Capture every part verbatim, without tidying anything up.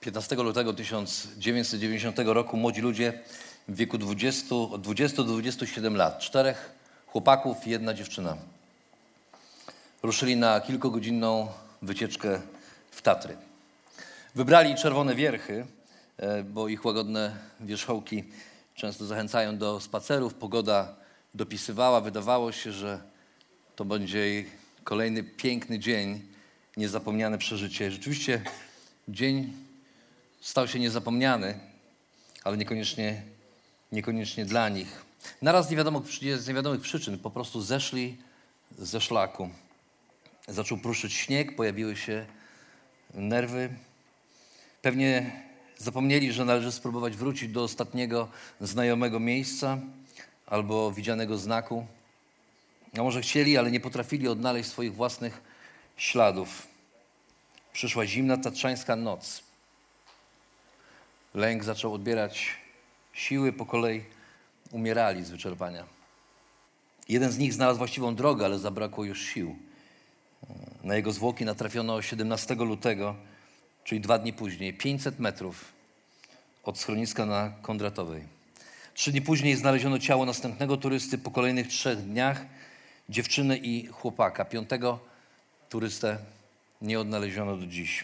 piętnastego lutego tysiąc dziewięćset dziewięćdziesiątego roku młodzi ludzie w wieku dwudziestu, od dwudziestu do dwudziestu siedmiu lat, czterech chłopaków i jedna dziewczyna, ruszyli na kilkugodzinną wycieczkę w Tatry. Wybrali Czerwone Wierchy, bo ich łagodne wierzchołki często zachęcają do spacerów. Pogoda dopisywała, wydawało się, że to będzie kolejny piękny dzień, niezapomniane przeżycie. Rzeczywiście dzień stał się niezapomniany, ale niekoniecznie, niekoniecznie dla nich. Naraz z niewiadomych, z niewiadomych przyczyn po prostu zeszli ze szlaku. Zaczął pruszyć śnieg, pojawiły się nerwy. Pewnie zapomnieli, że należy spróbować wrócić do ostatniego znajomego miejsca albo widzianego znaku. A może chcieli, ale nie potrafili odnaleźć swoich własnych śladów. Przyszła zimna tatrzańska noc. Lęk zaczął odbierać siły, po kolei umierali z wyczerpania. Jeden z nich znalazł właściwą drogę, ale zabrakło już sił. Na jego zwłoki natrafiono siedemnastego lutego, czyli dwa dni później, pięćset metrów od schroniska na Kondratowej. Trzy dni później znaleziono ciało następnego turysty. Po kolejnych trzech dniach dziewczyny i chłopaka. Piątego turystę nie odnaleziono do dziś.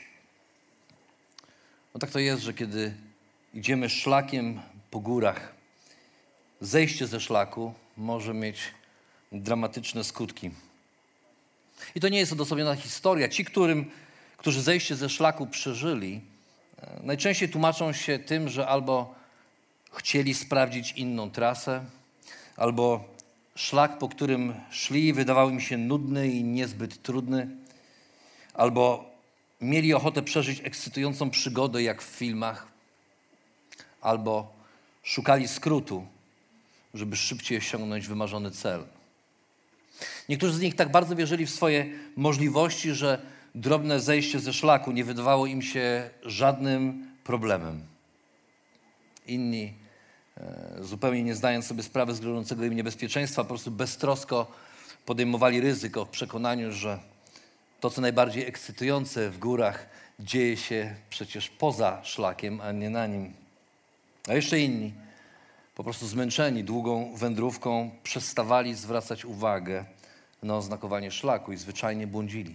No tak to jest, że kiedy idziemy szlakiem po górach, zejście ze szlaku może mieć dramatyczne skutki. I to nie jest odosobniona historia. Ci, którym, którzy zejście ze szlaku przeżyli, najczęściej tłumaczą się tym, że albo chcieli sprawdzić inną trasę, albo szlak, po którym szli, wydawał im się nudny i niezbyt trudny, albo mieli ochotę przeżyć ekscytującą przygodę, jak w filmach, albo szukali skrótu, żeby szybciej osiągnąć wymarzony cel. Niektórzy z nich tak bardzo wierzyli w swoje możliwości, że drobne zejście ze szlaku nie wydawało im się żadnym problemem. Inni, e, zupełnie nie zdając sobie sprawy z grożącego im niebezpieczeństwa, po prostu beztrosko podejmowali ryzyko w przekonaniu, że to, co najbardziej ekscytujące w górach, dzieje się przecież poza szlakiem, a nie na nim. A jeszcze inni, po prostu zmęczeni długą wędrówką, przestawali zwracać uwagę na oznakowanie szlaku i zwyczajnie błądzili.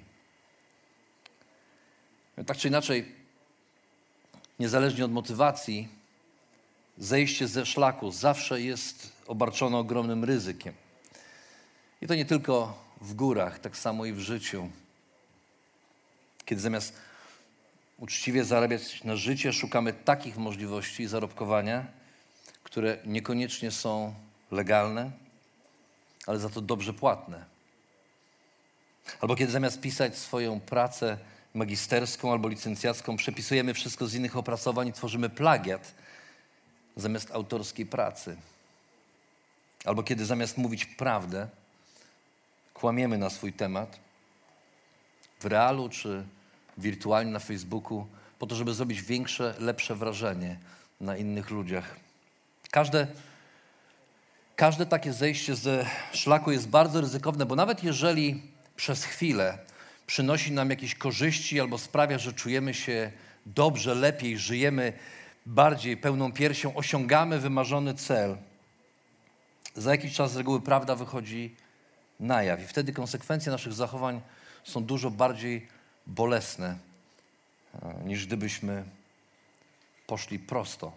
Tak czy inaczej, niezależnie od motywacji, zejście ze szlaku zawsze jest obarczone ogromnym ryzykiem. I to nie tylko w górach, tak samo i w życiu. Kiedy zamiast uczciwie zarabiać na życie, szukamy takich możliwości zarobkowania, które niekoniecznie są legalne, ale za to dobrze płatne. Albo kiedy zamiast pisać swoją pracę magisterską albo licencjacką, przepisujemy wszystko z innych opracowań i tworzymy plagiat zamiast autorskiej pracy. Albo kiedy zamiast mówić prawdę, kłamiemy na swój temat w realu czy wirtualnie na Facebooku po to, żeby zrobić większe, lepsze wrażenie na innych ludziach. Każde, każde takie zejście ze szlaku jest bardzo ryzykowne, bo nawet jeżeli przez chwilę przynosi nam jakieś korzyści albo sprawia, że czujemy się dobrze, lepiej, żyjemy bardziej pełną piersią, osiągamy wymarzony cel, za jakiś czas z reguły prawda wychodzi na jaw i wtedy konsekwencje naszych zachowań są dużo bardziej bolesne, niż gdybyśmy poszli prosto.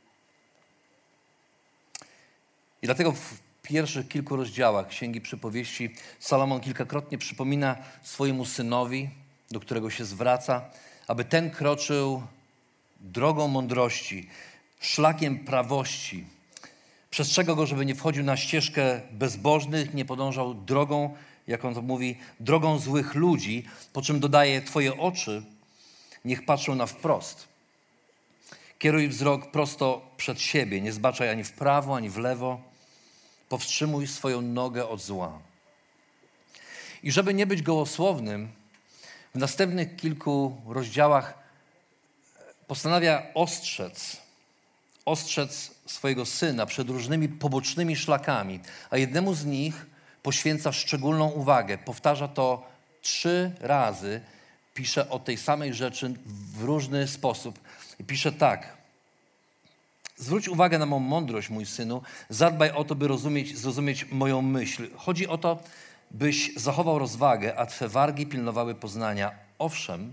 I dlatego w pierwszych kilku rozdziałach Księgi Przypowieści Salomon kilkakrotnie przypomina swojemu synowi, do którego się zwraca, aby ten kroczył drogą mądrości, szlakiem prawości. Przestrzega go, żeby nie wchodził na ścieżkę bezbożnych, nie podążał drogą, jak on to mówi, drogą złych ludzi, po czym dodaje: twoje oczy niech patrzą na wprost. Kieruj wzrok prosto przed siebie, nie zbaczaj ani w prawo, ani w lewo. Powstrzymuj swoją nogę od zła. I żeby nie być gołosłownym, w następnych kilku rozdziałach postanawia ostrzec, ostrzec swojego syna przed różnymi pobocznymi szlakami, a jednemu z nich poświęca szczególną uwagę. Powtarza to trzy razy pisze o tej samej rzeczy w różny sposób. I pisze tak. Zwróć uwagę na mą mądrość, mój synu. Zadbaj o to, by rozumieć, zrozumieć moją myśl. Chodzi o to, byś zachował rozwagę, a twe wargi pilnowały poznania. Owszem,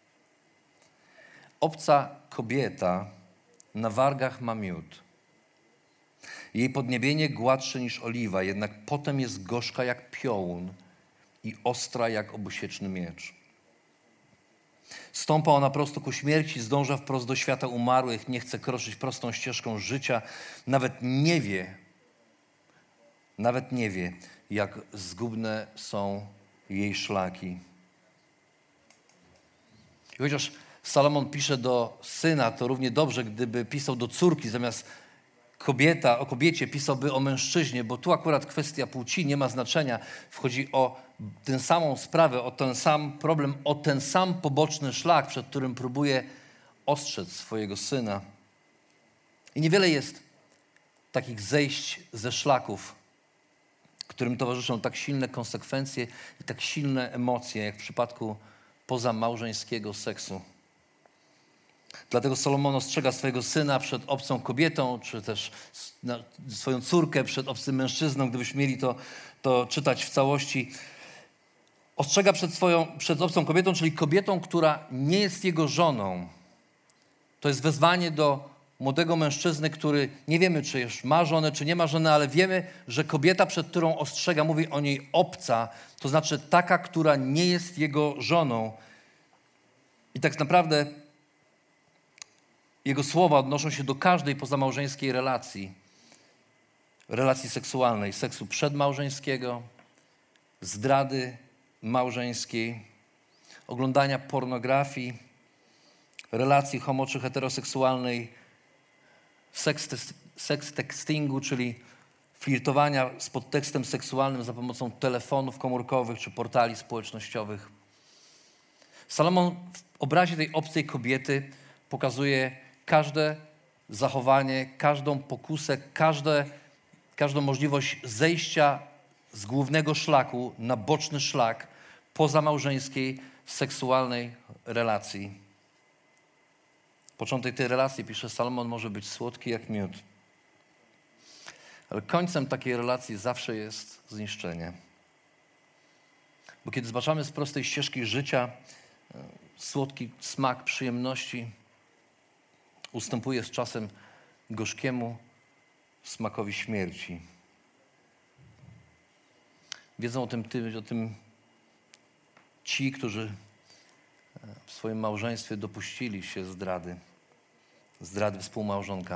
obca kobieta na wargach ma miód. Jej podniebienie gładsze niż oliwa, jednak potem jest gorzka jak piołun i ostra jak obusieczny miecz. Stąpa ona prosto ku śmierci, zdąża wprost do świata umarłych, nie chce kroczyć prostą ścieżką życia, nawet nie wie, nawet nie wie, jak zgubne są jej szlaki. I chociaż Salomon pisze do syna, to równie dobrze, gdyby pisał do córki, zamiast kobieta, o kobiecie pisałby o mężczyźnie, bo tu akurat kwestia płci nie ma znaczenia. Wchodzi o tę samą sprawę, o ten sam problem, o ten sam poboczny szlak, przed którym próbuje ostrzec swojego syna. I niewiele jest takich zejść ze szlaków, którym towarzyszą tak silne konsekwencje i tak silne emocje, jak w przypadku pozamałżeńskiego seksu. Dlatego Salomon ostrzega swojego syna przed obcą kobietą, czy też swoją córkę przed obcym mężczyzną, gdybyśmy mieli to, to czytać w całości. Ostrzega przed, swoją, przed obcą kobietą, czyli kobietą, która nie jest jego żoną. To jest wezwanie do młodego mężczyzny, który nie wiemy, czy już ma żonę, czy nie ma żony, ale wiemy, że kobieta, przed którą ostrzega, mówi o niej obca, to znaczy taka, która nie jest jego żoną. I tak naprawdę jego słowa odnoszą się do każdej pozamałżeńskiej relacji. Relacji seksualnej, seksu przedmałżeńskiego, zdrady małżeńskiej, oglądania pornografii, relacji homo- czy heteroseksualnej, seks textingu, czyli flirtowania z podtekstem seksualnym za pomocą telefonów komórkowych czy portali społecznościowych. Salomon w obrazie tej obcej kobiety pokazuje każde zachowanie, każdą pokusę, każde, każdą możliwość zejścia z głównego szlaku na boczny szlak pozamałżeńskiej, seksualnej relacji. Początek tej relacji, pisze Salomon, może być słodki jak miód. Ale końcem takiej relacji zawsze jest zniszczenie. Bo kiedy zbaczamy z prostej ścieżki życia, słodki smak przyjemności ustępuje z czasem gorzkiemu smakowi śmierci. Wiedzą o tym, o tym ci, którzy w swoim małżeństwie dopuścili się zdrady, zdrady współmałżonka.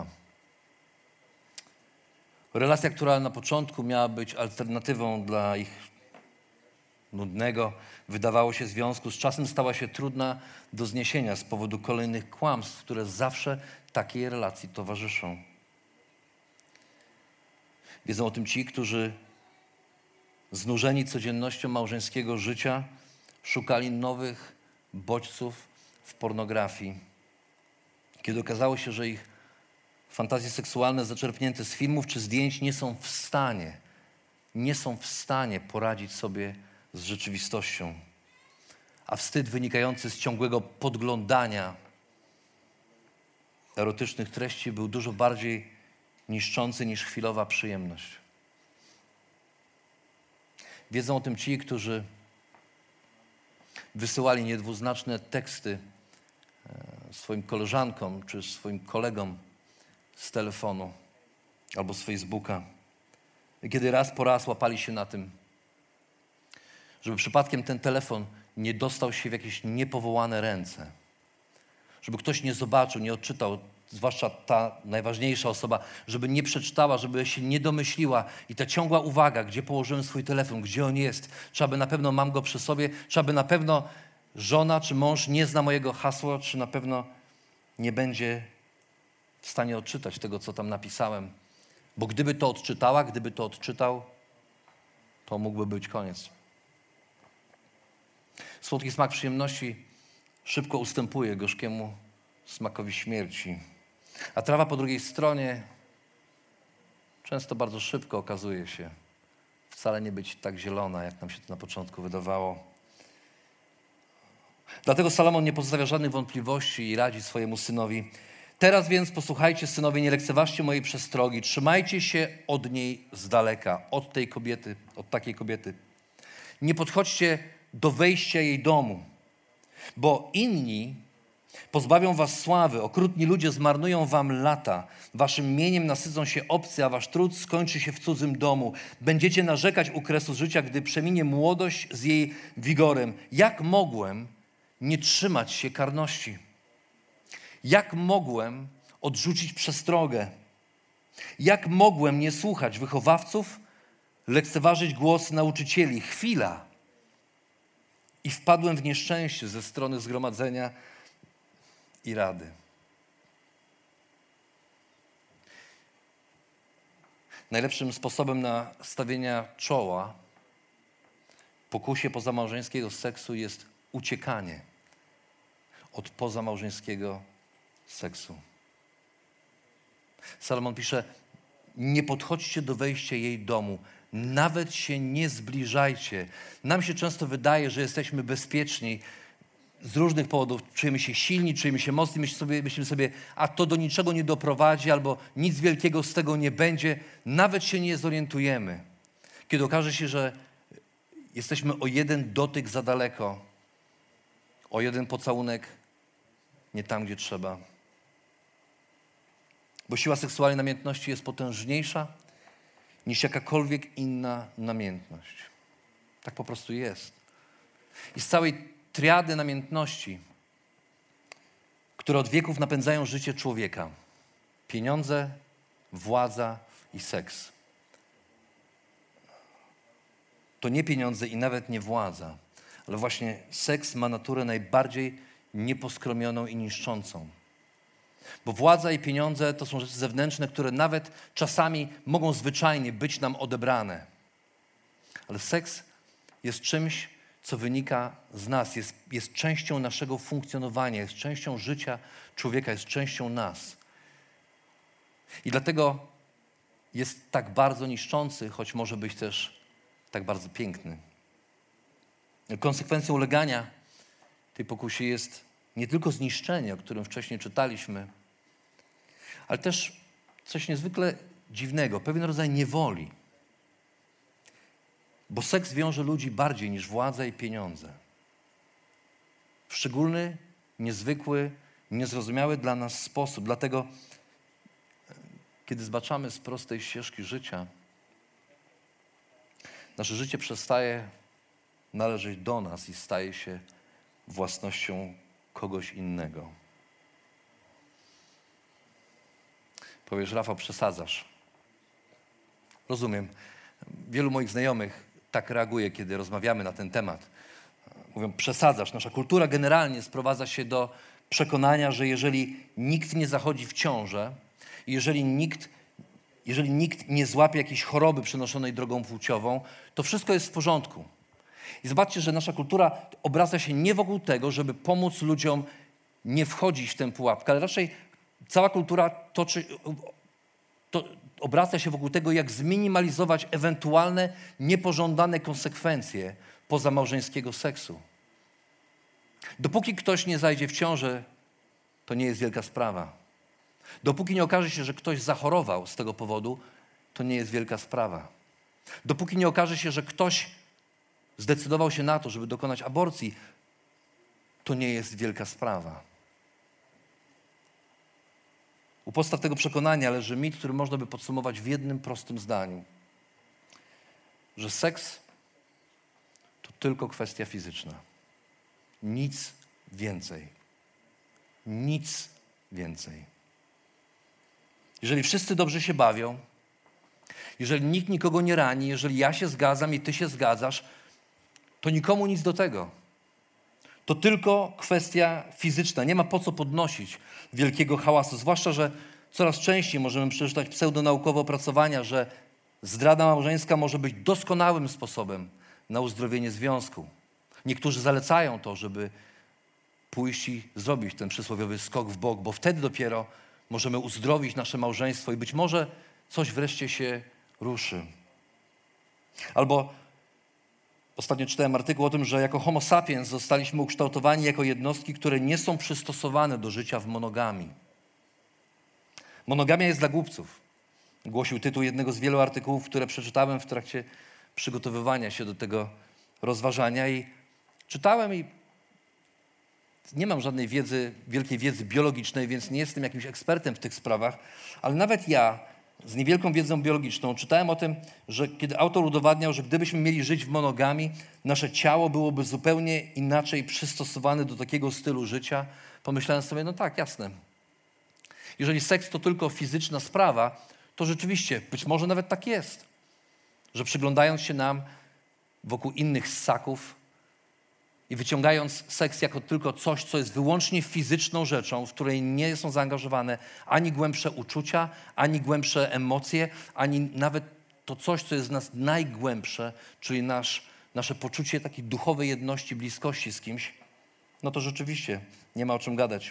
Relacja, która na początku miała być alternatywą dla ich nudnego, wydawało się, związku, z czasem stała się trudna do zniesienia z powodu kolejnych kłamstw, które zawsze takiej relacji towarzyszą. Wiedzą o tym ci, którzy znużeni codziennością małżeńskiego życia szukali nowych bodźców w pornografii. Kiedy okazało się, że ich fantazje seksualne zaczerpnięte z filmów czy zdjęć nie są w stanie, nie są w stanie poradzić sobie z rzeczywistością. A wstyd wynikający z ciągłego podglądania erotycznych treści był dużo bardziej niszczący niż chwilowa przyjemność. Wiedzą o tym ci, którzy wysyłali niedwuznaczne teksty swoim koleżankom czy swoim kolegom z telefonu albo z Facebooka. I kiedy raz po raz łapali się na tym, żeby przypadkiem ten telefon nie dostał się w jakieś niepowołane ręce. Żeby ktoś nie zobaczył, nie odczytał, zwłaszcza ta najważniejsza osoba, żeby nie przeczytała, żeby się nie domyśliła. I ta ciągła uwaga, gdzie położyłem swój telefon, gdzie on jest, czy aby na pewno mam go przy sobie, czy aby na pewno żona czy mąż nie zna mojego hasła, czy na pewno nie będzie w stanie odczytać tego, co tam napisałem. Bo gdyby to odczytała, gdyby to odczytał, to mógłby być koniec. Słodki smak przyjemności szybko ustępuje gorzkiemu smakowi śmierci. A trawa po drugiej stronie często bardzo szybko okazuje się wcale nie być tak zielona, jak nam się to na początku wydawało. Dlatego Salomon nie pozostawia żadnych wątpliwości i radzi swojemu synowi: teraz więc posłuchajcie, synowie, nie lekceważcie mojej przestrogi, trzymajcie się od niej z daleka, od tej kobiety, od takiej kobiety. Nie podchodźcie do wejścia jej domu, bo inni pozbawią was sławy, okrutni ludzie zmarnują wam lata, waszym mieniem nasycą się obcy, a wasz trud skończy się w cudzym domu. Będziecie narzekać u kresu życia, gdy przeminie młodość z jej wigorem. Jak mogłem nie trzymać się karności? Jak mogłem odrzucić przestrogę? Jak mogłem nie słuchać wychowawców, lekceważyć głos nauczycieli? Chwila i wpadłem w nieszczęście ze strony zgromadzenia i rady. Najlepszym sposobem na stawienie czoła pokusie pozamałżeńskiego seksu jest uciekanie od pozamałżeńskiego seksu. Salomon pisze: nie podchodźcie do wejścia jej domu, nawet się nie zbliżajcie. Nam się często wydaje, że jesteśmy bezpieczni z różnych powodów. Czujemy się silni, czujemy się mocni, myślimy sobie, myślimy sobie, a to do niczego nie doprowadzi, albo nic wielkiego z tego nie będzie. Nawet się nie zorientujemy, kiedy okaże się, że jesteśmy o jeden dotyk za daleko, o jeden pocałunek nie tam, gdzie trzeba. Bo siła seksualnej namiętności jest potężniejsza niż jakakolwiek inna namiętność. Tak po prostu jest. I z całej triady namiętności, które od wieków napędzają życie człowieka: pieniądze, władza i seks. To nie pieniądze i nawet nie władza, ale właśnie seks ma naturę najbardziej nieposkromioną i niszczącą. Bo władza i pieniądze to są rzeczy zewnętrzne, które nawet czasami mogą zwyczajnie być nam odebrane. Ale seks jest czymś, co wynika z nas, jest, jest częścią naszego funkcjonowania, jest częścią życia człowieka, jest częścią nas. I dlatego jest tak bardzo niszczący, choć może być też tak bardzo piękny. Konsekwencją ulegania tej pokusie jest nie tylko zniszczenie, o którym wcześniej czytaliśmy, ale też coś niezwykle dziwnego, pewien rodzaj niewoli. Bo seks wiąże ludzi bardziej niż władza i pieniądze. W szczególny, niezwykły, niezrozumiały dla nas sposób. Dlatego, kiedy zbaczamy z prostej ścieżki życia, nasze życie przestaje należeć do nas i staje się własnością kogoś innego. Powiesz: Rafał, przesadzasz. Rozumiem. Wielu moich znajomych tak reaguje, kiedy rozmawiamy na ten temat. Mówią: przesadzasz. Nasza kultura generalnie sprowadza się do przekonania, że jeżeli nikt nie zachodzi w ciążę, jeżeli nikt, jeżeli nikt nie złapie jakiejś choroby przenoszonej drogą płciową, to wszystko jest w porządku. I zobaczcie, że nasza kultura obraca się nie wokół tego, żeby pomóc ludziom nie wchodzić w tę pułapkę, ale raczej cała kultura toczy, to obraca się wokół tego, jak zminimalizować ewentualne niepożądane konsekwencje pozamałżeńskiego seksu. Dopóki ktoś nie zajdzie w ciążę, to nie jest wielka sprawa. Dopóki nie okaże się, że ktoś zachorował z tego powodu, to nie jest wielka sprawa. Dopóki nie okaże się, że ktoś zdecydował się na to, żeby dokonać aborcji, to nie jest wielka sprawa. U podstaw tego przekonania leży mit, który można by podsumować w jednym prostym zdaniu. Że seks to tylko kwestia fizyczna. Nic więcej. Nic więcej. Jeżeli wszyscy dobrze się bawią, jeżeli nikt nikogo nie rani, jeżeli ja się zgadzam i ty się zgadzasz, to nikomu nic do tego. To tylko kwestia fizyczna. Nie ma po co podnosić wielkiego hałasu. Zwłaszcza, że coraz częściej możemy przeczytać pseudonaukowe opracowania, że zdrada małżeńska może być doskonałym sposobem na uzdrowienie związku. Niektórzy zalecają to, żeby pójść i zrobić ten przysłowiowy skok w bok, bo wtedy dopiero możemy uzdrowić nasze małżeństwo i być może coś wreszcie się ruszy. Albo Ostatnio czytałem artykuł o tym, że jako homo sapiens zostaliśmy ukształtowani jako jednostki, które nie są przystosowane do życia w monogamii. Monogamia jest dla głupców. Głosił tytuł jednego z wielu artykułów, które przeczytałem w trakcie przygotowywania się do tego rozważania i czytałem i nie mam żadnej wiedzy, wielkiej wiedzy biologicznej, więc nie jestem jakimś ekspertem w tych sprawach, ale nawet ja z niewielką wiedzą biologiczną czytałem o tym, że kiedy autor udowadniał, że gdybyśmy mieli żyć w monogami, nasze ciało byłoby zupełnie inaczej przystosowane do takiego stylu życia. Pomyślałem sobie, no tak, jasne. Jeżeli seks to tylko fizyczna sprawa, to rzeczywiście, być może nawet tak jest, że przyglądając się nam wokół innych ssaków i wyciągając seks jako tylko coś, co jest wyłącznie fizyczną rzeczą, w której nie są zaangażowane ani głębsze uczucia, ani głębsze emocje, ani nawet to coś, co jest w nas najgłębsze, czyli nasz, nasze poczucie takiej duchowej jedności, bliskości z kimś, no to rzeczywiście nie ma o czym gadać.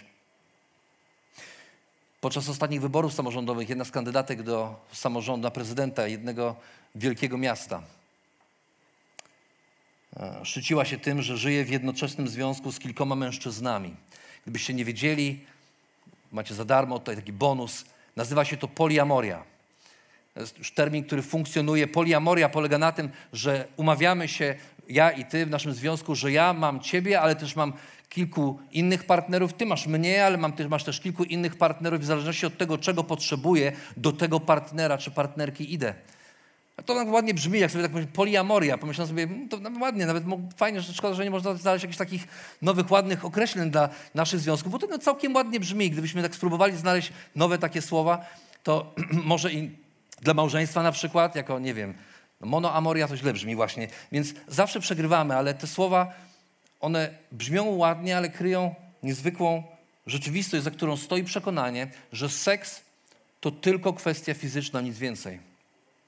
Podczas ostatnich wyborów samorządowych jedna z kandydatek do samorządu, na prezydenta jednego wielkiego miasta szczyciła się tym, że żyje w jednoczesnym związku z kilkoma mężczyznami. Gdybyście nie wiedzieli, macie za darmo tutaj taki bonus, nazywa się to poliamoria. To jest już termin, który funkcjonuje. Poliamoria polega na tym, że umawiamy się, ja i ty w naszym związku, że ja mam ciebie, ale też mam kilku innych partnerów. Ty masz mnie, ale mam, ty masz też kilku innych partnerów. W zależności od tego, czego potrzebuję, do tego partnera czy partnerki idę. To tak ładnie brzmi, jak sobie tak powiem, poliamoria. Pomyślałem sobie, to ładnie, nawet fajnie, że szkoda, że nie można znaleźć jakichś takich nowych, ładnych określeń dla naszych związków, bo to no, całkiem ładnie brzmi. Gdybyśmy tak spróbowali znaleźć nowe takie słowa, to może i dla małżeństwa na przykład, jako, nie wiem, monoamoria to źle brzmi właśnie. Więc zawsze przegrywamy, ale te słowa, one brzmią ładnie, ale kryją niezwykłą rzeczywistość, za którą stoi przekonanie, że seks to tylko kwestia fizyczna, nic więcej.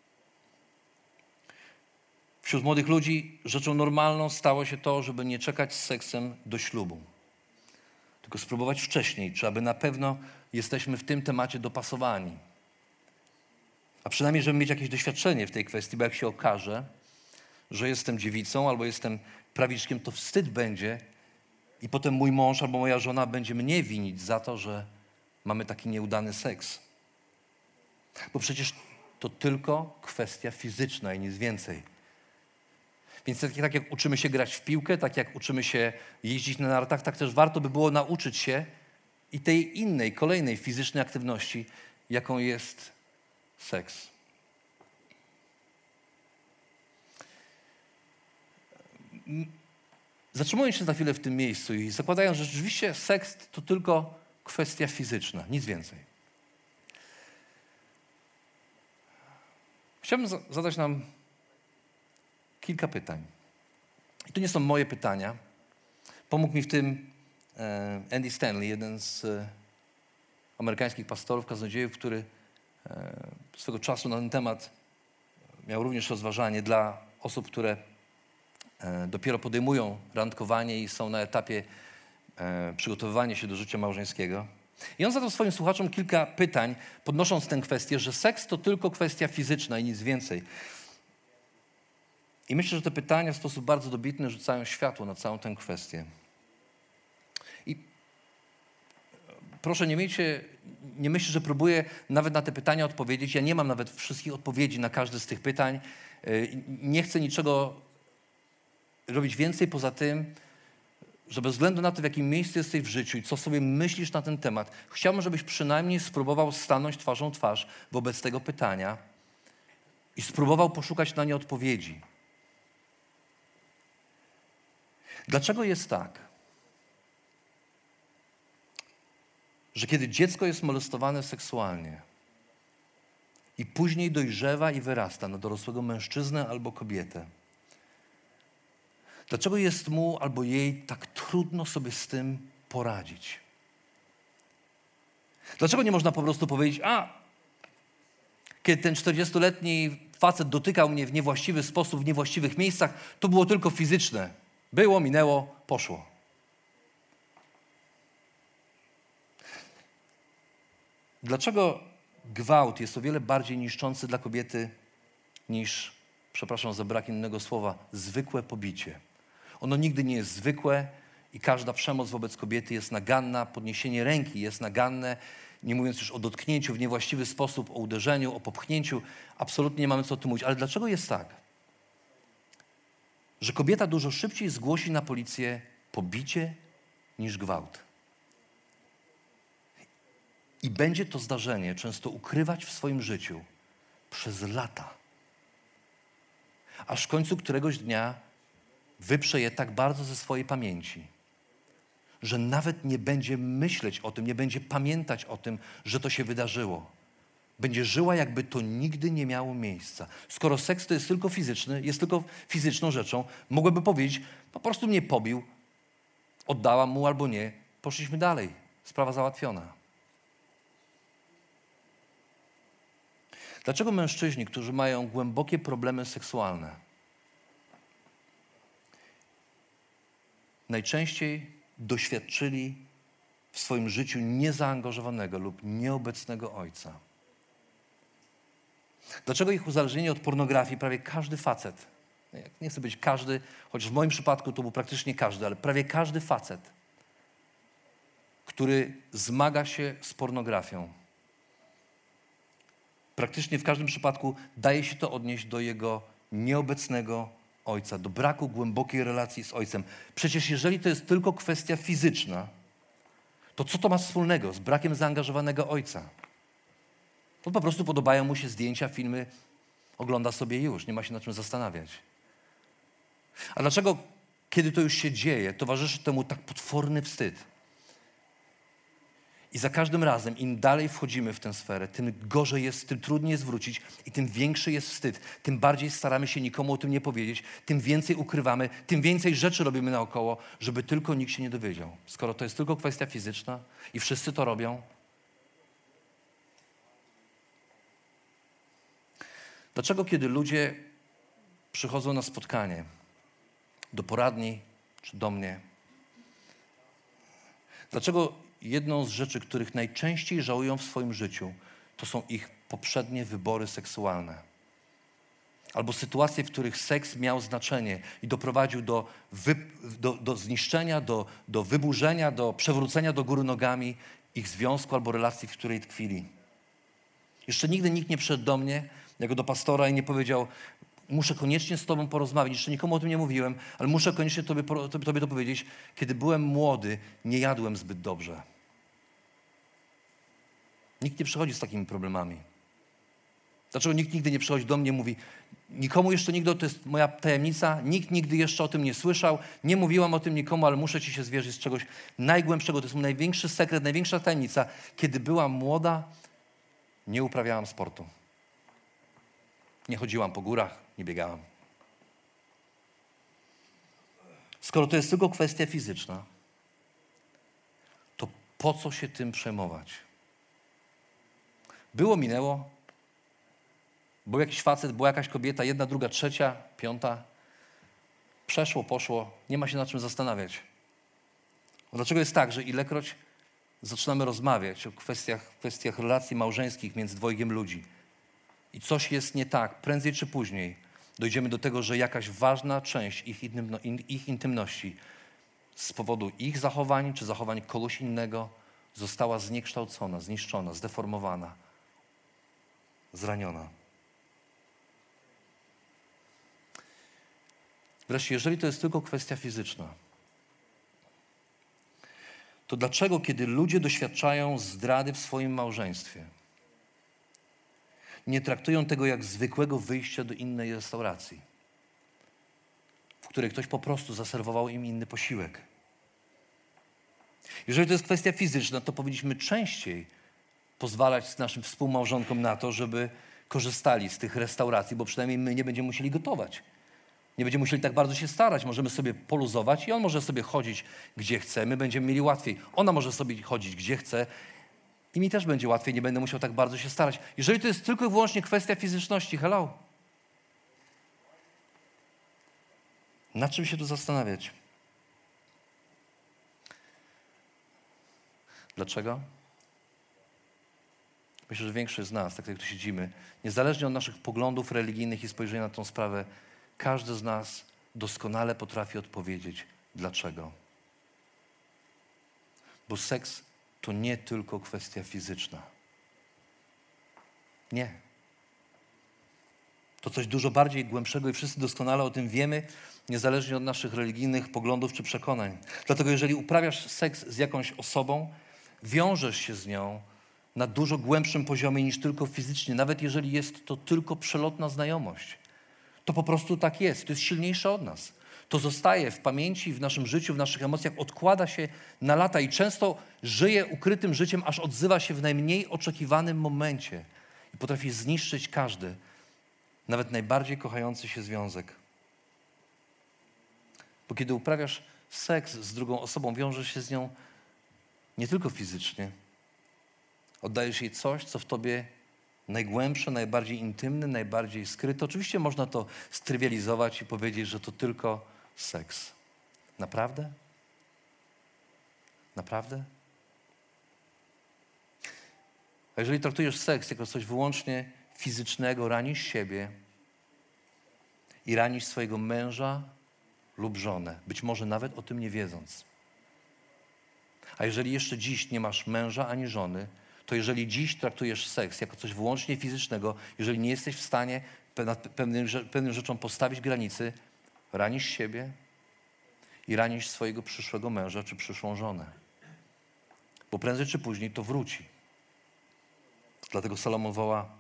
Wśród młodych ludzi rzeczą normalną stało się to, żeby nie czekać z seksem do ślubu, tylko spróbować wcześniej, czy aby na pewno jesteśmy w tym temacie dopasowani. A przynajmniej, żeby mieć jakieś doświadczenie w tej kwestii, bo jak się okaże, że jestem dziewicą albo jestem prawiczkiem, to wstyd będzie i potem mój mąż albo moja żona będzie mnie winić za to, że mamy taki nieudany seks. Bo przecież to tylko kwestia fizyczna i nic więcej. Więc tak, tak jak uczymy się grać w piłkę, tak jak uczymy się jeździć na nartach, tak też warto by było nauczyć się i tej innej, kolejnej fizycznej aktywności, jaką jest seks. Zatrzymując się na chwilę w tym miejscu i zakładając, że rzeczywiście seks to tylko kwestia fizyczna, nic więcej. Chciałbym za- zadać nam kilka pytań. I to nie są moje pytania. Pomógł mi w tym e, Andy Stanley, jeden z e, amerykańskich pastorów, kaznodziejów, który e, swego czasu na ten temat miał również rozważanie dla osób, które e, dopiero podejmują randkowanie i są na etapie e, przygotowywania się do życia małżeńskiego. I on zadał swoim słuchaczom kilka pytań, podnosząc tę kwestię, że seks to tylko kwestia fizyczna i nic więcej. I myślę, że te pytania w sposób bardzo dobitny rzucają światło na całą tę kwestię. I proszę, nie miejcie, nie myślcie, że próbuję nawet na te pytania odpowiedzieć. Ja nie mam nawet wszystkich odpowiedzi na każde z tych pytań. Nie chcę niczego robić więcej poza tym, że bez względu na to, w jakim miejscu jesteś w życiu i co sobie myślisz na ten temat, chciałbym, żebyś przynajmniej spróbował stanąć twarzą w twarz wobec tego pytania i spróbował poszukać na nie odpowiedzi. Dlaczego jest tak, że kiedy dziecko jest molestowane seksualnie i później dojrzewa i wyrasta na dorosłego mężczyznę albo kobietę, dlaczego jest mu albo jej tak trudno sobie z tym poradzić? Dlaczego nie można po prostu powiedzieć, a kiedy ten czterdziestoletni facet dotykał mnie w niewłaściwy sposób, w niewłaściwych miejscach, to było tylko fizyczne. Było, minęło, poszło. Dlaczego gwałt jest o wiele bardziej niszczący dla kobiety niż przepraszam za brak innego słowa, zwykłe pobicie. Ono nigdy nie jest zwykłe i każda przemoc wobec kobiety jest naganna, podniesienie ręki jest naganne, nie mówiąc już o dotknięciu w niewłaściwy sposób, o uderzeniu, o popchnięciu. Absolutnie nie mamy co o tym mówić. Ale dlaczego jest tak, że kobieta dużo szybciej zgłosi na policję pobicie niż gwałt? I będzie to zdarzenie często ukrywać w swoim życiu przez lata. Aż w końcu któregoś dnia wyprze je tak bardzo ze swojej pamięci, że nawet nie będzie myśleć o tym, nie będzie pamiętać o tym, że to się wydarzyło. Będzie żyła, jakby to nigdy nie miało miejsca. Skoro seks to jest tylko fizyczny, jest tylko fizyczną rzeczą, mogłaby powiedzieć, po prostu mnie pobił, oddałam mu albo nie, poszliśmy dalej. Sprawa załatwiona. Dlaczego mężczyźni, którzy mają głębokie problemy seksualne, najczęściej doświadczyli w swoim życiu niezaangażowanego lub nieobecnego ojca? Dlaczego ich uzależnienie od pornografii prawie każdy facet, nie chcę być każdy, choć w moim przypadku to był praktycznie każdy, ale prawie każdy facet, który zmaga się z pornografią, praktycznie w każdym przypadku daje się to odnieść do jego nieobecnego ojca, do braku głębokiej relacji z ojcem. Przecież jeżeli to jest tylko kwestia fizyczna, to co to ma wspólnego z brakiem zaangażowanego ojca? To po prostu podobają mu się zdjęcia, filmy, ogląda sobie już, nie ma się nad czym zastanawiać. A dlaczego, kiedy to już się dzieje, towarzyszy temu tak potworny wstyd? I za każdym razem, im dalej wchodzimy w tę sferę, tym gorzej jest, tym trudniej jest wrócić i tym większy jest wstyd. Tym bardziej staramy się nikomu o tym nie powiedzieć, tym więcej ukrywamy, tym więcej rzeczy robimy naokoło, żeby tylko nikt się nie dowiedział. Skoro to jest tylko kwestia fizyczna i wszyscy to robią. Dlaczego, kiedy ludzie przychodzą na spotkanie, do poradni czy do mnie, dlaczego jedną z rzeczy, których najczęściej żałują w swoim życiu, to są ich poprzednie wybory seksualne? Albo sytuacje, w których seks miał znaczenie i doprowadził do, wy, do, do zniszczenia, do, do wyburzenia, do przewrócenia do góry nogami ich związku albo relacji, w której tkwili. Jeszcze nigdy nikt nie przyszedł do mnie, jako do pastora i nie powiedział, muszę koniecznie z tobą porozmawiać. Jeszcze nikomu o tym nie mówiłem, ale muszę koniecznie tobie, tobie to powiedzieć. Kiedy byłem młody, nie jadłem zbyt dobrze. Nikt nie przychodzi z takimi problemami. Dlaczego nikt nigdy nie przychodzi do mnie i mówi, nikomu jeszcze nigdy, to jest moja tajemnica, nikt nigdy jeszcze o tym nie słyszał, nie mówiłam o tym nikomu, ale muszę ci się zwierzyć z czegoś najgłębszego. To jest mój największy sekret, największa tajemnica. Kiedy byłam młoda, nie uprawiałam sportu. Nie chodziłam po górach, nie biegałam. Skoro to jest tylko kwestia fizyczna, to po co się tym przejmować? Było, minęło. Był jakiś facet, była jakaś kobieta, jedna, druga, trzecia, piąta. Przeszło, poszło. Nie ma się nad czym zastanawiać. Dlaczego jest tak, że ilekroć zaczynamy rozmawiać o kwestiach, kwestiach relacji małżeńskich między dwojgiem ludzi i coś jest nie tak, prędzej czy później dojdziemy do tego, że jakaś ważna część ich, intymno, ich intymności z powodu ich zachowań czy zachowań kogoś innego została zniekształcona, zniszczona, zdeformowana, zraniona. Wreszcie, jeżeli to jest tylko kwestia fizyczna, to dlaczego, kiedy ludzie doświadczają zdrady w swoim małżeństwie, nie traktują tego jak zwykłego wyjścia do innej restauracji, w której ktoś po prostu zaserwował im inny posiłek? Jeżeli to jest kwestia fizyczna, to powinniśmy częściej pozwalać naszym współmałżonkom na to, żeby korzystali z tych restauracji, bo przynajmniej my nie będziemy musieli gotować. Nie będziemy musieli tak bardzo się starać. Możemy sobie poluzować i on może sobie chodzić gdzie chce. My będziemy mieli łatwiej. Ona może sobie chodzić gdzie chce i mi też będzie łatwiej. Nie będę musiał tak bardzo się starać. Jeżeli to jest tylko i wyłącznie kwestia fizyczności, hello. Nad czym się tu zastanawiać? Dlaczego? Myślę, że większość z nas, tak jak tu siedzimy, niezależnie od naszych poglądów religijnych i spojrzenia na tą sprawę, każdy z nas doskonale potrafi odpowiedzieć, dlaczego. Bo seks to nie tylko kwestia fizyczna. Nie. To coś dużo bardziej głębszego i wszyscy doskonale o tym wiemy, niezależnie od naszych religijnych poglądów czy przekonań. Dlatego jeżeli uprawiasz seks z jakąś osobą, wiążesz się z nią na dużo głębszym poziomie niż tylko fizycznie, nawet jeżeli jest to tylko przelotna znajomość. To po prostu tak jest. To jest silniejsze od nas. To zostaje w pamięci, w naszym życiu, w naszych emocjach, odkłada się na lata i często żyje ukrytym życiem, aż odzywa się w najmniej oczekiwanym momencie i potrafi zniszczyć każdy, nawet najbardziej kochający się związek. Bo kiedy uprawiasz seks z drugą osobą, wiążesz się z nią nie tylko fizycznie. Oddajesz jej coś, co w tobie najgłębsze, najbardziej intymne, najbardziej skryte. Oczywiście można to strywializować i powiedzieć, że to tylko seks. Naprawdę? Naprawdę? A jeżeli traktujesz seks jako coś wyłącznie fizycznego, ranisz siebie i ranisz swojego męża lub żonę, być może nawet o tym nie wiedząc. A jeżeli jeszcze dziś nie masz męża ani żony, to jeżeli dziś traktujesz seks jako coś wyłącznie fizycznego, jeżeli nie jesteś w stanie nad pewnym, pewnym rzeczom postawić granicy, ranisz siebie i ranisz swojego przyszłego męża czy przyszłą żonę. Bo prędzej czy później to wróci. Dlatego Salomon woła: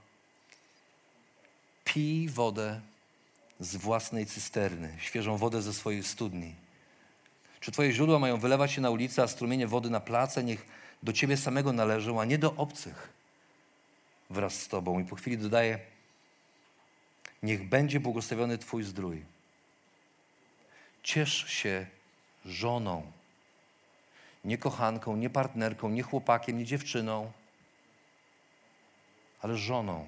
pij wodę z własnej cysterny, świeżą wodę ze swojej studni. Czy twoje źródła mają wylewać się na ulicę, a strumienie wody na place? Niech do ciebie samego należą, a nie do obcych wraz z tobą. I po chwili dodaje: niech będzie błogosławiony twój zdrój. Ciesz się żoną. Nie kochanką, nie partnerką, nie chłopakiem, nie dziewczyną, ale żoną.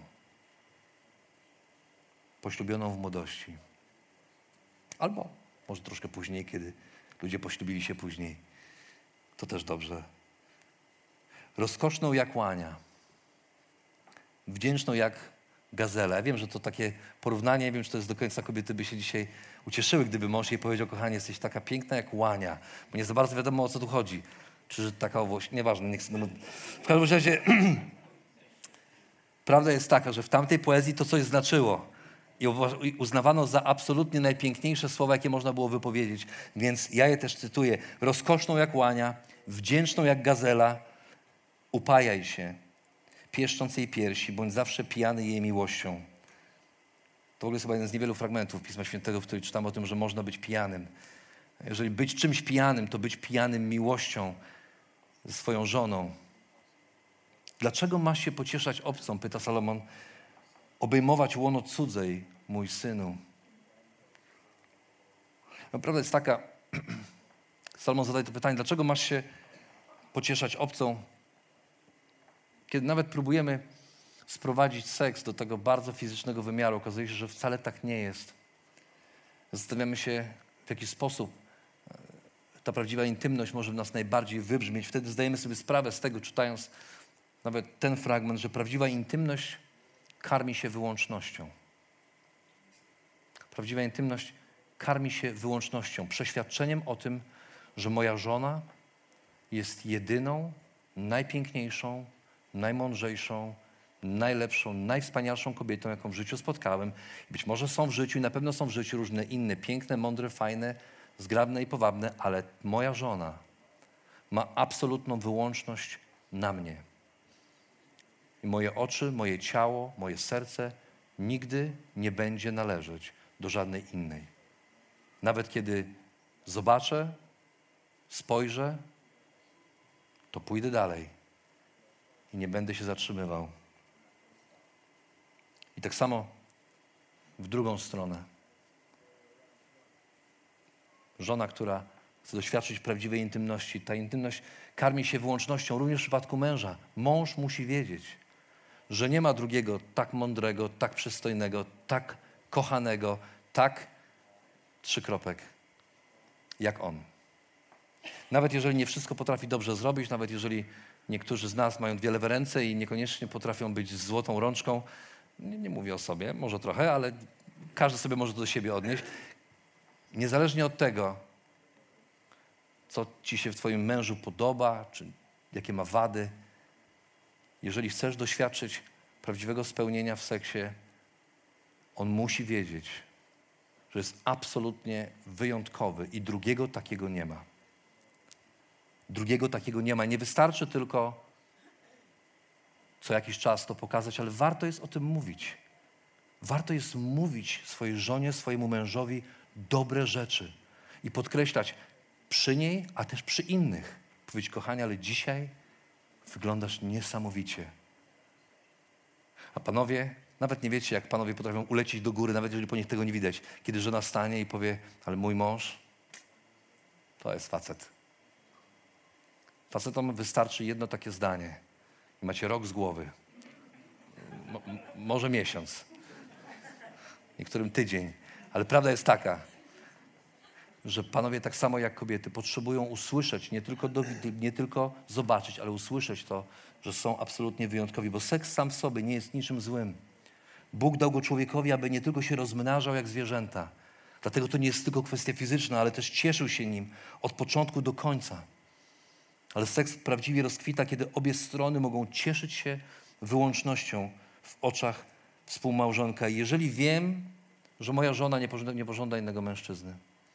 Poślubioną w młodości. Albo może troszkę później, kiedy ludzie poślubili się później. To też dobrze. Rozkoszną jak łania. Wdzięczną jak gazela. Ja wiem, że to takie porównanie, nie wiem, czy to jest do końca, kobiety by się dzisiaj ucieszyły, gdyby mąż jej powiedział: kochanie, jesteś taka piękna jak łania. Bo nie za bardzo wiadomo, o co tu chodzi. Czy że taka owoś... Nieważne. Nie chcę, no, w każdym razie prawda jest taka, że w tamtej poezji to coś znaczyło. I uznawano za absolutnie najpiękniejsze słowa, jakie można było wypowiedzieć. Więc ja je też cytuję. Rozkoszną jak łania, wdzięczną jak gazela, upajaj się, pieszcząc jej piersi, bądź zawsze pijany jej miłością. To w ogóle jest chyba jeden z niewielu fragmentów Pisma Świętego, w którym czytam o tym, że można być pijanym. Jeżeli być czymś pijanym, to być pijanym miłością ze swoją żoną. Dlaczego masz się pocieszać obcą? Pyta Salomon. Obejmować łono cudzej, mój synu. No, prawda jest taka, Salomon zadaje to pytanie, dlaczego masz się pocieszać obcą, kiedy nawet próbujemy sprowadzić seks do tego bardzo fizycznego wymiaru, okazuje się, że wcale tak nie jest. Zastanawiamy się, w jaki sposób ta prawdziwa intymność może w nas najbardziej wybrzmieć. Wtedy zdajemy sobie sprawę z tego, czytając nawet ten fragment, że prawdziwa intymność karmi się wyłącznością. Prawdziwa intymność karmi się wyłącznością, przeświadczeniem o tym, że moja żona jest jedyną, najpiękniejszą, najmądrzejszą, najlepszą, najwspanialszą kobietą, jaką w życiu spotkałem. Być może są w życiu i na pewno są w życiu różne inne, piękne, mądre, fajne, zgrabne i powabne, ale moja żona ma absolutną wyłączność na mnie. I moje oczy, moje ciało, moje serce nigdy nie będzie należeć do żadnej innej. Nawet kiedy zobaczę, spojrzę, to pójdę dalej i nie będę się zatrzymywał. I tak samo w drugą stronę. Żona, która chce doświadczyć prawdziwej intymności, ta intymność karmi się wyłącznością również w przypadku męża. Mąż musi wiedzieć, że nie ma drugiego tak mądrego, tak przystojnego, tak kochanego, tak trzy kropek, jak on. Nawet jeżeli nie wszystko potrafi dobrze zrobić, nawet jeżeli Niektórzy z nas mają wiele w ręce i niekoniecznie potrafią być z złotą rączką. Nie, nie mówię o sobie, może trochę, ale każdy sobie może to do siebie odnieść. Niezależnie od tego, co ci się w twoim mężu podoba, czy jakie ma wady, jeżeli chcesz doświadczyć prawdziwego spełnienia w seksie, on musi wiedzieć, że jest absolutnie wyjątkowy i drugiego takiego nie ma. Drugiego takiego nie ma. Nie wystarczy tylko co jakiś czas to pokazać, ale warto jest o tym mówić. Warto jest mówić swojej żonie, swojemu mężowi dobre rzeczy i podkreślać przy niej, a też przy innych. Powiedzieć, kochanie, ale dzisiaj wyglądasz niesamowicie. A panowie, nawet nie wiecie, jak panowie potrafią ulecieć do góry, nawet jeżeli po nich tego nie widać. Kiedy żona stanie i powie, ale mój mąż to jest facet. Facetom wystarczy jedno takie zdanie i macie rok z głowy. Mo- może miesiąc. Niektórym tydzień. Ale prawda jest taka, że panowie tak samo jak kobiety potrzebują usłyszeć, nie tylko, do, nie tylko zobaczyć, ale usłyszeć to, że są absolutnie wyjątkowi, bo seks sam w sobie nie jest niczym złym. Bóg dał go człowiekowi, aby nie tylko się rozmnażał jak zwierzęta. Dlatego to nie jest tylko kwestia fizyczna, ale też cieszył się nim od początku do końca. Ale seks prawdziwie rozkwita, kiedy obie strony mogą cieszyć się wyłącznością w oczach współmałżonka. I jeżeli wiem, że moja żona nie pożąda, nie pożąda innego mężczyzny,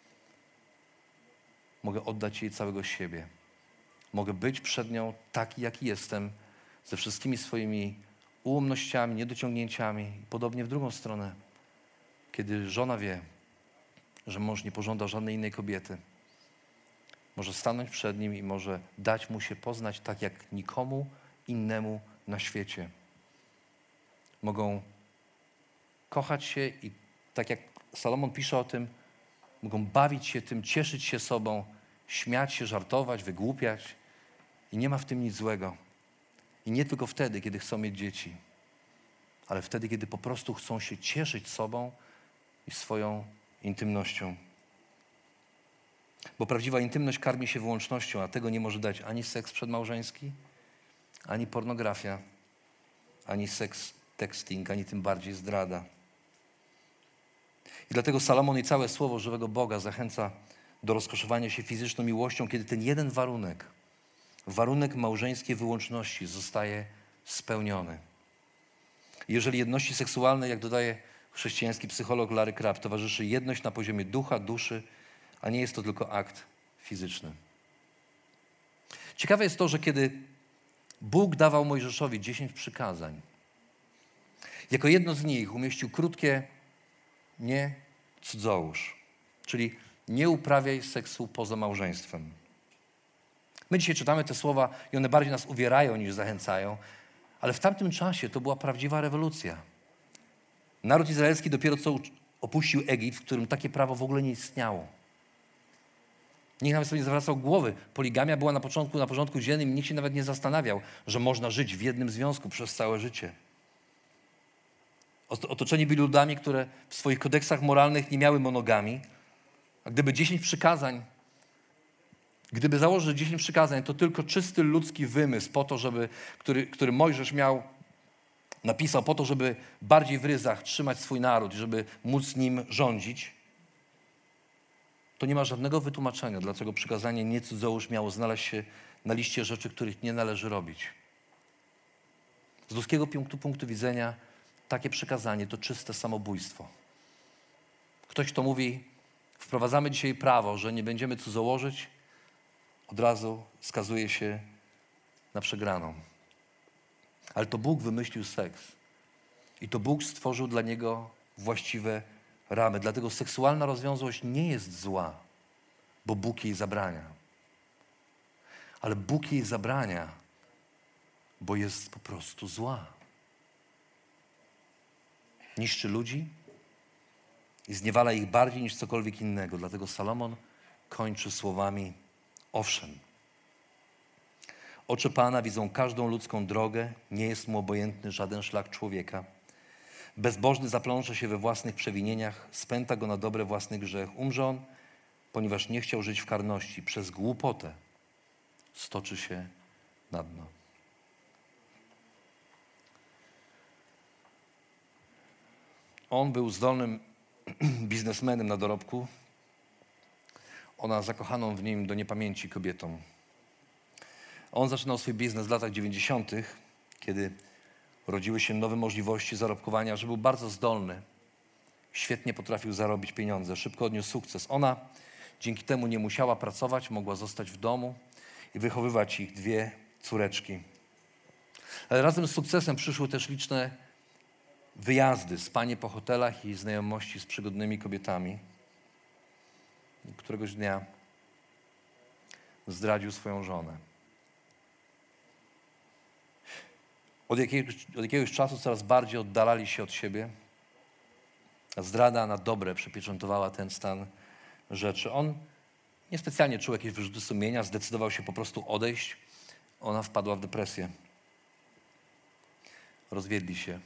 mogę oddać jej całego siebie. Mogę być przed nią taki, jaki jestem, ze wszystkimi swoimi ułomnościami, niedociągnięciami. I podobnie w drugą stronę. Kiedy żona wie, że mąż nie pożąda żadnej innej kobiety, może stanąć przed nim i może dać mu się poznać tak, jak nikomu innemu na świecie. Mogą kochać się i tak jak Salomon pisze o tym, mogą bawić się tym, cieszyć się sobą, śmiać się, żartować, wygłupiać. I nie ma w tym nic złego. I nie tylko wtedy, kiedy chcą mieć dzieci, ale wtedy, kiedy po prostu chcą się cieszyć sobą i swoją intymnością. Bo prawdziwa intymność karmi się wyłącznością, a tego nie może dać ani seks przedmałżeński, ani pornografia, ani seks texting, ani tym bardziej zdrada. I dlatego Salomon i całe słowo żywego Boga zachęca do rozkoszowania się fizyczną miłością, kiedy ten jeden warunek, warunek małżeńskiej wyłączności zostaje spełniony. Jeżeli jedności seksualnej, jak dodaje chrześcijański psycholog Larry Crabb, towarzyszy jedność na poziomie ducha, duszy, a nie jest to tylko akt fizyczny. Ciekawe jest to, że kiedy Bóg dawał Mojżeszowi dziesięć przykazań, jako jedno z nich umieścił krótkie nie cudzołóż, czyli nie uprawiaj seksu poza małżeństwem. My dzisiaj czytamy te słowa i one bardziej nas uwierają niż zachęcają, ale w tamtym czasie to była prawdziwa rewolucja. Naród izraelski dopiero co opuścił Egipt, w którym takie prawo w ogóle nie istniało. Nikt nawet sobie nie zwracał głowy. Poligamia była na początku, na porządku dziennym i nikt się nawet nie zastanawiał, że można żyć w jednym związku przez całe życie. Otoczeni byli ludami, które w swoich kodeksach moralnych nie miały monogami, a gdyby dziesięć przykazań, gdyby założyć dziesięć przykazań, to tylko czysty ludzki wymysł po to, żeby, który, który Mojżesz miał, napisał po to, żeby bardziej w ryzach trzymać swój naród i żeby móc nim rządzić, to nie ma żadnego wytłumaczenia, dlaczego przykazanie nie cudzołóż miało znaleźć się na liście rzeczy, których nie należy robić. Z ludzkiego punktu, punktu widzenia takie przykazanie to czyste samobójstwo. Ktoś, kto mówi, wprowadzamy dzisiaj prawo, że nie będziemy cudzołożyć, od razu skazuje się na przegraną. Ale to Bóg wymyślił seks. I to Bóg stworzył dla niego właściwe ramy. Dlatego seksualna rozwiązłość nie jest zła, bo Bóg jej zabrania. Ale Bóg jej zabrania, bo jest po prostu zła. Niszczy ludzi i zniewala ich bardziej niż cokolwiek innego. Dlatego Salomon kończy słowami: owszem, oczy Pana widzą każdą ludzką drogę, nie jest mu obojętny żaden szlak człowieka. Bezbożny zaplącze się we własnych przewinieniach, spęta go na dobre własny grzech. Umrze on, ponieważ nie chciał żyć w karności. Przez głupotę stoczy się na dno. On był zdolnym biznesmenem na dorobku, ona zakochaną w nim do niepamięci kobietą. On zaczynał swój biznes w latach dziewięćdziesiątych, kiedy rodziły się nowe możliwości zarobkowania, że był bardzo zdolny. Świetnie potrafił zarobić pieniądze, szybko odniósł sukces. Ona dzięki temu nie musiała pracować, mogła zostać w domu i wychowywać ich dwie córeczki. Ale razem z sukcesem przyszły też liczne wyjazdy, spanie po hotelach i znajomości z przygodnymi kobietami. Któregoś dnia zdradził swoją żonę. Od jakiegoś, od jakiegoś czasu coraz bardziej oddalali się od siebie. A zdrada na dobre przypieczętowała ten stan rzeczy. On niespecjalnie czuł jakieś wyrzuty sumienia, zdecydował się po prostu odejść. Ona wpadła w depresję. Rozwiedli się.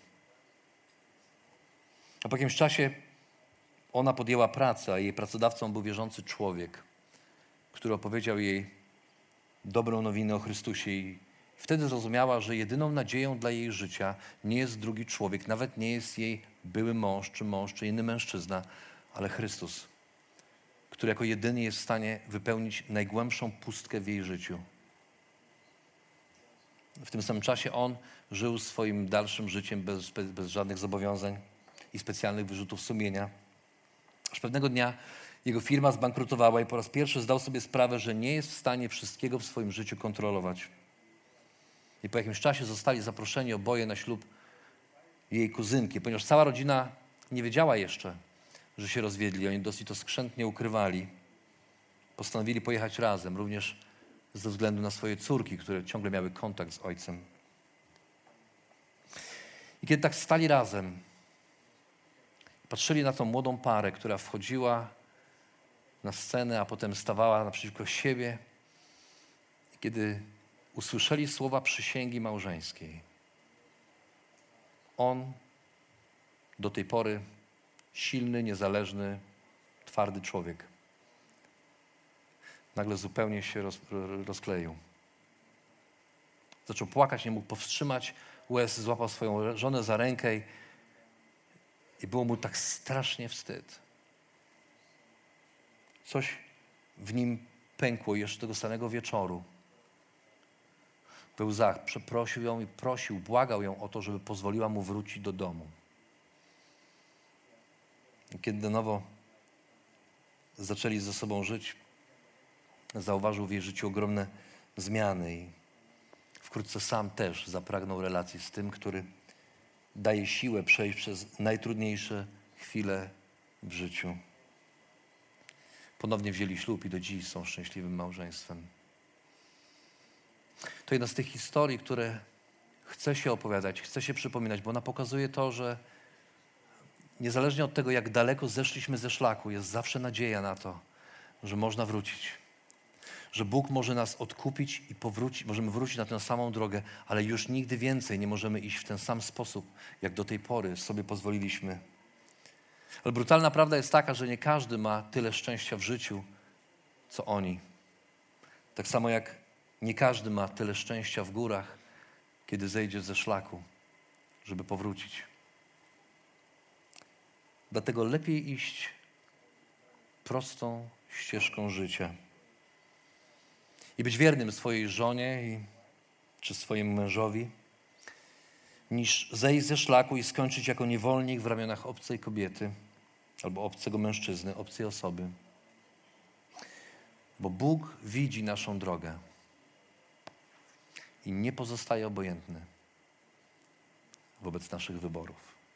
A po jakimś czasie ona podjęła pracę, a jej pracodawcą był wierzący człowiek, który opowiedział jej dobrą nowinę o Chrystusie i wtedy zrozumiała, że jedyną nadzieją dla jej życia nie jest drugi człowiek, nawet nie jest jej były mąż, czy mąż, czy inny mężczyzna, ale Chrystus, który jako jedyny jest w stanie wypełnić najgłębszą pustkę w jej życiu. W tym samym czasie on żył swoim dalszym życiem bez, bez, bez żadnych zobowiązań i specjalnych wyrzutów sumienia. Aż pewnego dnia jego firma zbankrutowała i po raz pierwszy zdał sobie sprawę, że nie jest w stanie wszystkiego w swoim życiu kontrolować. I po jakimś czasie zostali zaproszeni oboje na ślub jej kuzynki, ponieważ cała rodzina nie wiedziała jeszcze, że się rozwiedli. Oni dosyć to skrzętnie ukrywali. Postanowili pojechać razem, również ze względu na swoje córki, które ciągle miały kontakt z ojcem. I kiedy tak stali razem, patrzyli na tą młodą parę, która wchodziła na scenę, a potem stawała naprzeciwko siebie, kiedy usłyszeli słowa przysięgi małżeńskiej. On do tej pory silny, niezależny, twardy człowiek. Nagle zupełnie się roz, rozkleił. Zaczął płakać, nie mógł powstrzymać łez, złapał swoją żonę za rękę i, i było mu tak strasznie wstyd. Coś w nim pękło jeszcze tego samego wieczoru. We łzach przeprosił ją i prosił, błagał ją o to, żeby pozwoliła mu wrócić do domu. I kiedy de nowo zaczęli ze sobą żyć, zauważył w jej życiu ogromne zmiany i wkrótce sam też zapragnął relacji z tym, który daje siłę przejść przez najtrudniejsze chwile w życiu. Ponownie wzięli ślub i do dziś są szczęśliwym małżeństwem. To jedna z tych historii, które chcę się opowiadać, chcę się przypominać, bo ona pokazuje to, że niezależnie od tego, jak daleko zeszliśmy ze szlaku, jest zawsze nadzieja na to, że można wrócić. Że Bóg może nas odkupić i powrócić, możemy wrócić na tę samą drogę, ale już nigdy więcej nie możemy iść w ten sam sposób, jak do tej pory sobie pozwoliliśmy. Ale brutalna prawda jest taka, że nie każdy ma tyle szczęścia w życiu, co oni. Tak samo jak nie każdy ma tyle szczęścia w górach, kiedy zejdzie ze szlaku, żeby powrócić. Dlatego lepiej iść prostą ścieżką życia i być wiernym swojej żonie i, czy swojemu mężowi, niż zejść ze szlaku i skończyć jako niewolnik w ramionach obcej kobiety albo obcego mężczyzny, obcej osoby. Bo Bóg widzi naszą drogę i nie pozostaje obojętny wobec naszych wyborów.